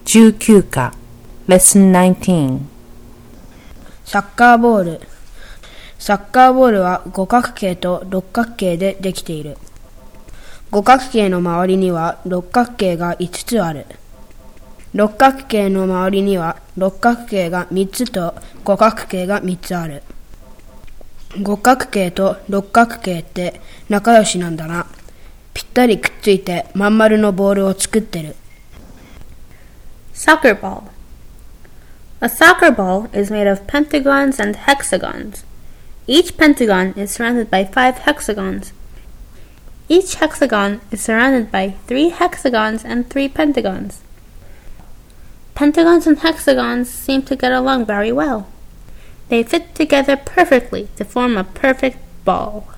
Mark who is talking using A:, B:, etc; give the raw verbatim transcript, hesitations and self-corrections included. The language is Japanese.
A: じゅうきゅう課 Lesson じゅうきゅう
B: サッカーボール。サッカーボールは五角形と六角形でできている。五角形の周りには六角形がいつつある。六角形の周りには六角形がみっつと五角形がみっつある。五角形と六角形って仲良しなんだな。ぴったりくっついてまん丸のボールを作ってる。
C: Soccer ball. A soccer ball is made of pentagons and hexagons. Each pentagon is surrounded by five hexagons. Each hexagon is surrounded by three hexagons and three pentagons. Pentagons and hexagons seem to get along very well. They fit together perfectly to form a perfect ball.